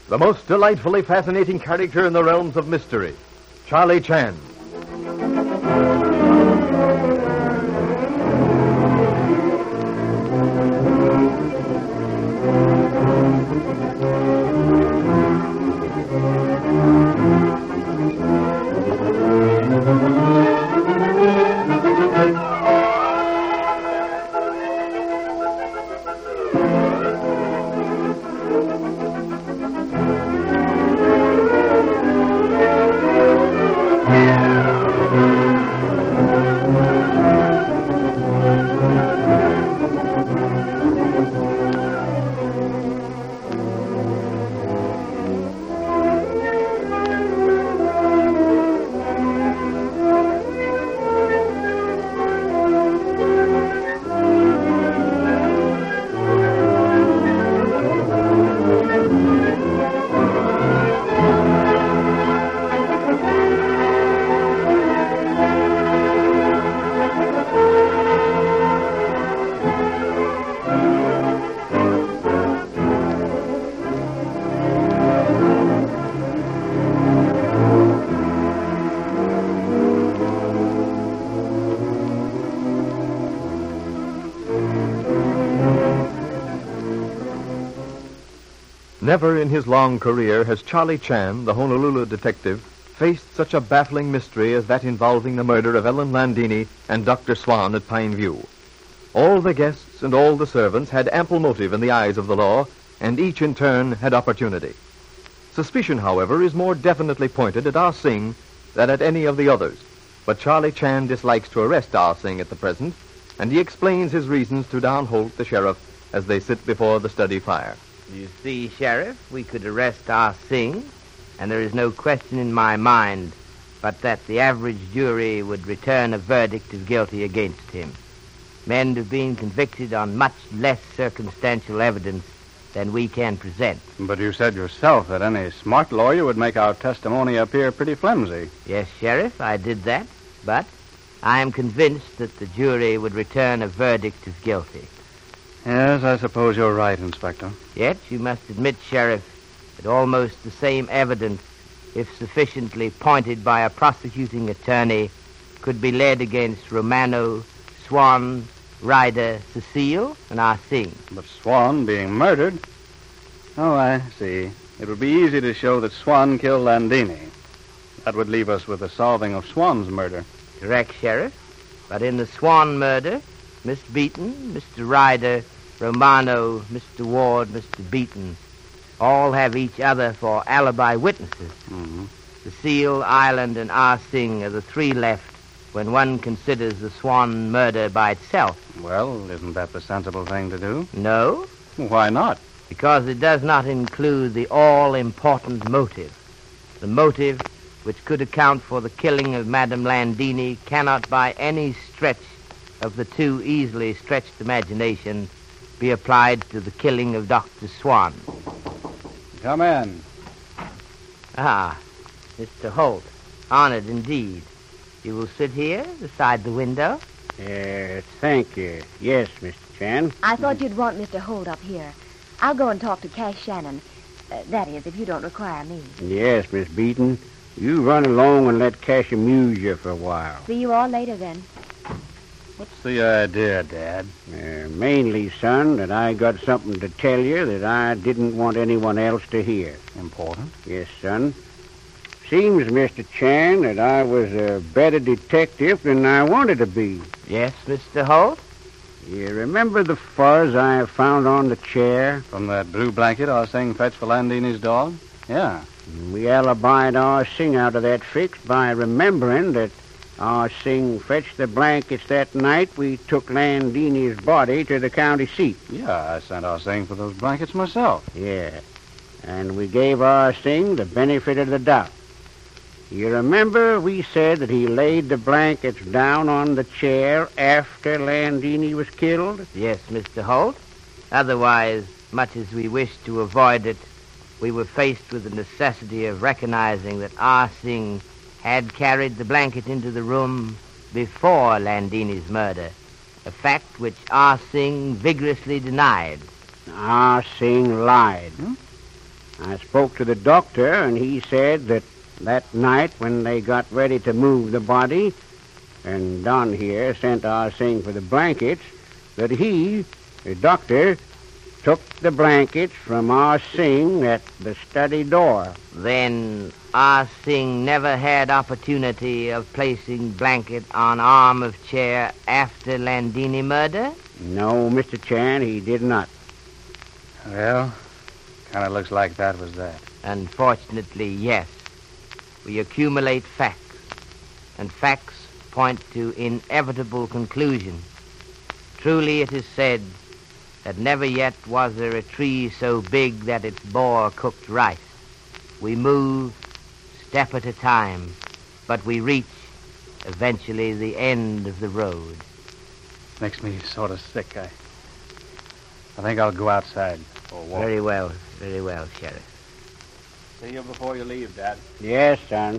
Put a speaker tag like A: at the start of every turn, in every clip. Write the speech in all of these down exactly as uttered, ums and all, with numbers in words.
A: the most delightfully fascinating character in the realms of mystery, Charlie Chan. Never in his long career has Charlie Chan, the Honolulu detective, faced such a baffling mystery as that involving the murder of Ellen Landini and Doctor Swan at Pine View. All the guests and all the servants had ample motive in the eyes of the law, and each in turn had opportunity. Suspicion, however, is more definitely pointed at Ah Sing than at any of the others, but Charlie Chan dislikes to arrest Ah Sing at the present, and he explains his reasons to Don Holt, the sheriff, as they sit before the study fire.
B: You see, Sheriff, we could arrest Ah Sing, and there is no question in my mind but that the average jury would return a verdict of guilty against him. Men have been convicted on much less circumstantial evidence than we can present.
C: But you said yourself that any smart lawyer would make our testimony appear pretty flimsy.
B: Yes, Sheriff, I did that, but I am convinced that the jury would return a verdict of guilty.
C: Yes, I suppose you're right, Inspector.
B: Yet you must admit, Sheriff, that almost the same evidence, if sufficiently pointed by a prosecuting attorney, could be led against Romano, Swan, Ryder, Cecile, and Ah Sing.
C: But Swan being murdered? Oh, I see. It would be easy to show that Swan killed Landini. That would leave us with the solving of Swan's murder.
B: Correct, Sheriff. But in the Swan murder, Miss Beaton, Mister Ryder, Romano, Mister Ward, Mister Beaton, all have each other for alibi witnesses.
C: Mm-hmm.
B: Cecile, Ireland, and Ah Sing are the three left when one considers the Swan murder by itself.
C: Well, isn't that the sensible thing to do?
B: No.
C: Why not?
B: Because it does not include the all-important motive. The motive which could account for the killing of Madame Landini cannot by any stretch of the too easily stretched imagination be applied to the killing of Doctor Swan.
C: Come in.
B: Ah, Mister Holt. Honored indeed. You will sit here beside the window?
D: Uh, thank you. Yes, Mister Chan.
E: I thought you'd want Mister Holt up here. I'll go and talk to Cash Shannon. Uh, that is, if you don't require me.
D: Yes, Miss Beaton. You run along and let Cash amuse you for a while.
E: See you all later, then.
C: What's the idea, Dad?
D: Uh, mainly, son, that I got something to tell you that I didn't want anyone else to hear.
C: Important?
D: Yes, son. Seems, Mister Chan, that I was a better detective than I wanted to be.
B: Yes, Mister Holt?
D: You remember the fuzz I found on the chair?
C: From that blue blanket I was saying fetch for Landini's dog? Yeah.
D: We alibied Ah Sing out of that fix by remembering that Ah Sing fetched the blankets that night we took Landini's body to the county seat.
C: Yeah, I sent Ah Sing for those blankets myself.
D: Yeah. And we gave Ah Sing the benefit of the doubt. You remember we said that he laid the blankets down on the chair after Landini was killed?
B: Yes, Mister Holt. Otherwise, much as we wished to avoid it, we were faced with the necessity of recognizing that Ah Sing had carried the blanket into the room before Landini's murder, a fact which Ah Sing vigorously denied.
D: Ah Sing lied.
C: Hmm?
D: I spoke to the doctor, and he said that that night when they got ready to move the body, and Don here sent Ah Sing for the blankets, that he, the doctor, took the blankets from Ah Sing at the study door.
B: Then Ah Sing never had opportunity of placing blanket on arm of chair after Landini murder?
D: No, Mister Chan, he did not.
C: Well, kind of looks like that was that.
B: Unfortunately, yes. We accumulate facts, and facts point to inevitable conclusions. Truly it is said that never yet was there a tree so big that it bore cooked rice. We move step at a time, but we reach eventually the end of the road.
C: Makes me sort of sick. I, I think I'll go outside for a walk.
B: Very well, very well, Sheriff.
C: See you before you leave, Dad.
D: Yes, son.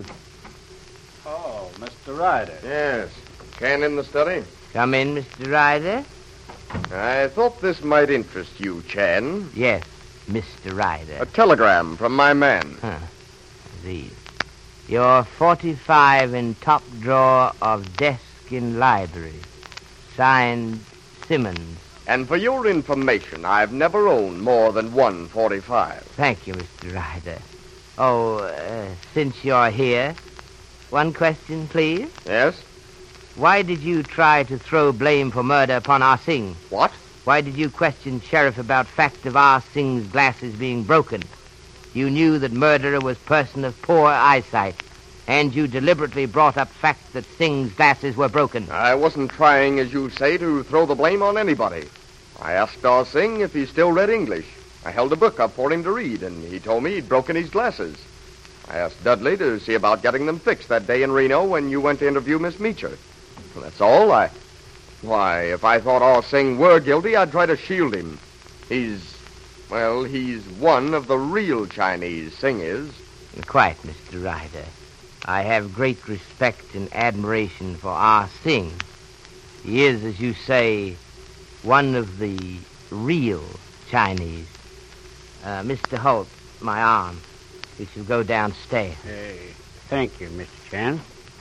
C: Oh, Mister Ryder.
F: Yes. Ken in the study?
B: Come in, Mister Ryder.
F: I thought this might interest you, Chan.
B: Yes, Mister Ryder.
F: A telegram from my man.
B: Huh. These. You're forty-five in top drawer of desk in library. Signed, Simmons.
F: And for your information, I've never owned more than one forty-five.
B: Thank you, Mister Ryder. Oh, uh, since you're here, one question, please.
F: Yes?
B: Why did you try to throw blame for murder upon Ah Sing?
F: What?
B: Why did you question Sheriff about fact of Ah Sing's glasses being broken? You knew that murderer was person of poor eyesight, and you deliberately brought up fact that Sing's glasses were broken.
F: I wasn't trying, as you say, to throw the blame on anybody. I asked Ah Sing if he still read English. I held a book up for him to read, and he told me he'd broken his glasses. I asked Dudley to see about getting them fixed that day in Reno when you went to interview Miss Meecher. Well, that's all. I... Why, if I thought Ah Sing were guilty, I'd try to shield him. He's... Well, he's one of the real Chinese, Sing is.
B: Quite, Mister Ryder. I have great respect and admiration for Ah Sing. He is, as you say, one of the real Chinese. Uh, Mister Holt, my arm. We shall go downstairs.
D: Hey, thank you, Mister Chan.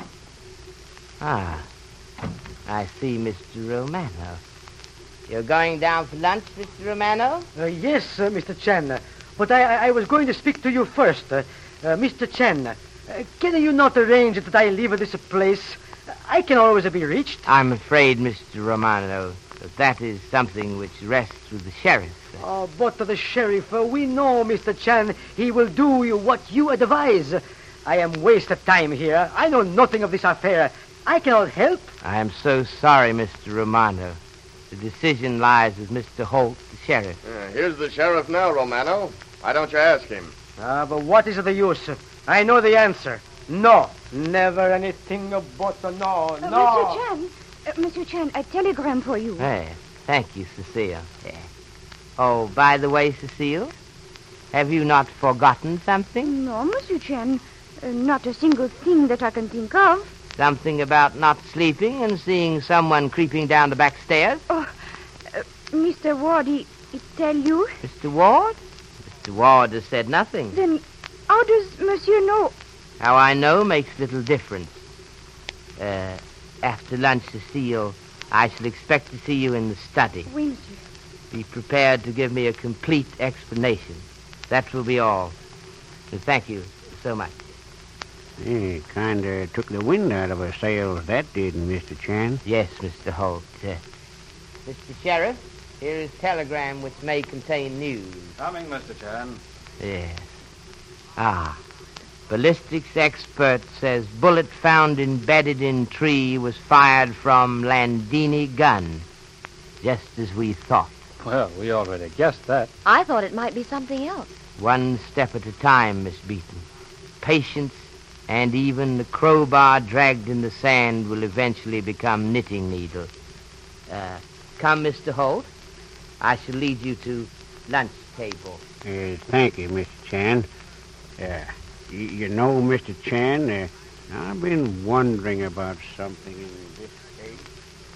B: Ah, I see Mister Romano. You're going down for lunch, Mister Romano?
G: Uh, yes, uh, Mister Chan. Uh, but I, I I was going to speak to you first. Uh, uh, Mister Chan, uh, can you not arrange that I leave this place? I can always be reached.
B: I'm afraid, Mister Romano, that that is something which rests with the sheriff.
G: Oh, but the sheriff, uh, we know, Mister Chan, he will do you what you advise. I am wasted time here. I know nothing of this affair. I cannot help.
B: I am so sorry, Mister Romano. The decision lies with Mister Holt, the sheriff.
F: Uh, here's the sheriff now, Romano. Why don't you ask him?
G: Ah, but what is the use? I know the answer. No. Never anything but a no.
E: Uh,
G: no.
E: Monsieur Chan, uh, Monsieur Chan, a telegram for you.
B: Hey, thank you, Cecile. Yeah. Oh, by the way, Cecile, have you not forgotten something?
E: No, Monsieur Chan. Uh, not a single thing that I can think of.
B: Something about not sleeping and seeing someone creeping down the back stairs?
E: Oh, uh, Mister Ward, he, he tell you?
B: Mister Ward? Mister Ward has said nothing.
E: Then how does Monsieur know?
B: How I know makes little difference. Uh, after lunch, Cecile, I shall expect to see you in the study.
E: Oui, Monsieur.
B: Be prepared to give me a complete explanation. That will be all. And thank you so much.
D: He kind of took the wind out of our sails, that did, Mister Chan.
B: Yes, Mister Holt. Uh, Mister Sheriff, here is a telegram which may contain news.
C: Coming, Mister Chan.
B: Yes. Ah. Ballistics expert says bullet found embedded in tree was fired from Landini gun. Just as we thought.
C: Well, we already guessed that.
E: I thought it might be something else.
B: One step at a time, Miss Beaton. Patience and even the crowbar dragged in the sand will eventually become knitting needles. Uh, come, Mister Holt. I shall lead you to lunch table.
D: Uh, thank you, Mister Chan. Uh, y- you know, Mister Chan, uh, I've been wondering about something in this case.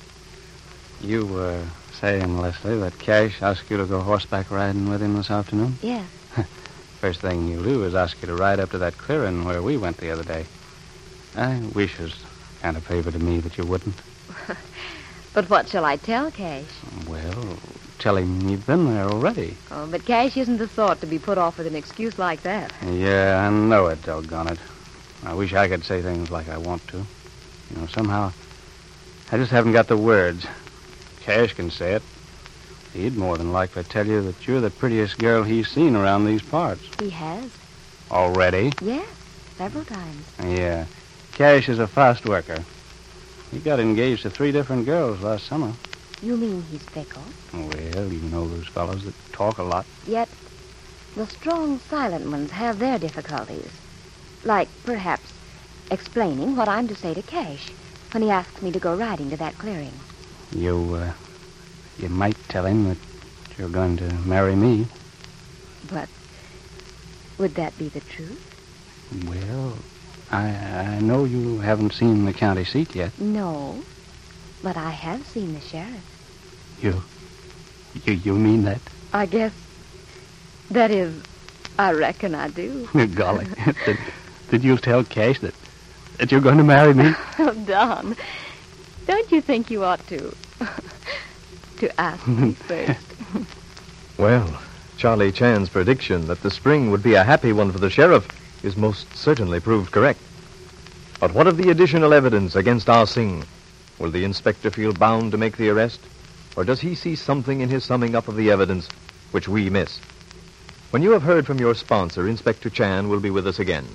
C: You were saying, Leslie, that Cash asked you to go horseback riding with him this afternoon?
E: Yes.
C: First thing you'll do is ask you to ride up to that clearing where we went the other day. I wish it was kind of favor to me that you wouldn't.
E: But what shall I tell Cash?
C: Well, tell him you've been there already.
E: Oh, but Cash isn't the sort to be put off with an excuse like that.
C: Yeah, I know it, doggone it. I wish I could say things like I want to. You know, somehow, I just haven't got the words. Cash can say it. He'd more than likely tell you that you're the prettiest girl he's seen around these parts.
E: He has.
C: Already?
E: Yes, several times.
C: Yeah. Cash is a fast worker. He got engaged to three different girls last summer.
E: You mean he's fickle?
C: Well, you know those fellows that talk a lot.
E: Yet, the strong, silent ones have their difficulties. Like, perhaps, explaining what I'm to say to Cash when he asks me to go riding to that clearing.
C: You, uh, you might tell him that you're going to marry me.
E: But would that be the truth?
C: Well, I, I know you haven't seen the county seat yet.
E: No, but I have seen the sheriff.
C: You, you, you mean that?
E: I guess, that is, I reckon I do.
C: Golly, did, did you tell Cash that, that you're going to marry me?
E: Oh, Don, don't you think you ought to, to ask me first?
A: Well, Charlie Chan's prediction that the spring would be a happy one for the sheriff is most certainly proved correct. But what of the additional evidence against Ah Sing? Will the inspector feel bound to make the arrest? Or does he see something in his summing up of the evidence which we miss? When you have heard from your sponsor, Inspector Chan will be with us again.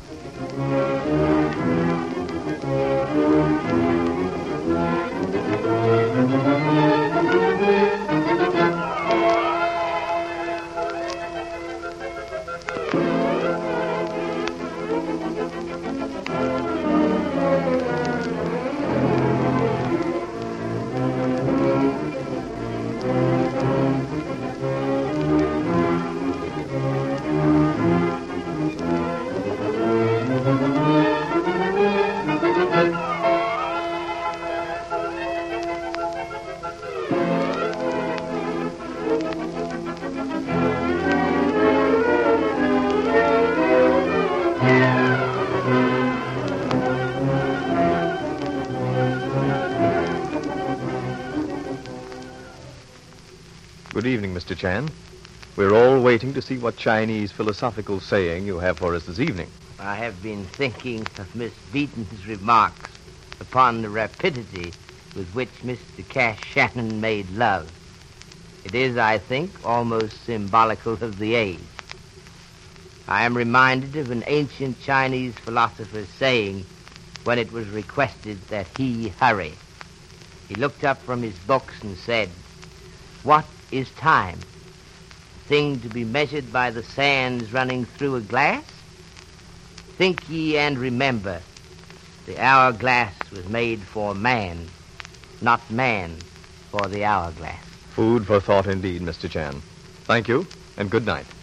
A: Good evening, Mister Chan. We're all waiting to see what Chinese philosophical saying you have for us this evening.
B: I have been thinking of Miss Beaton's remarks upon the rapidity with which Mister Cash Shannon made love. It is, I think, almost symbolical of the age. I am reminded of an ancient Chinese philosopher's saying when it was requested that he hurry. He looked up from his books and said, "What is time? A thing to be measured by the sands running through a glass? Think ye and remember, the hourglass was made for man, not man for the hourglass."
A: Food for thought indeed, Mister Chan. Thank you, and good night.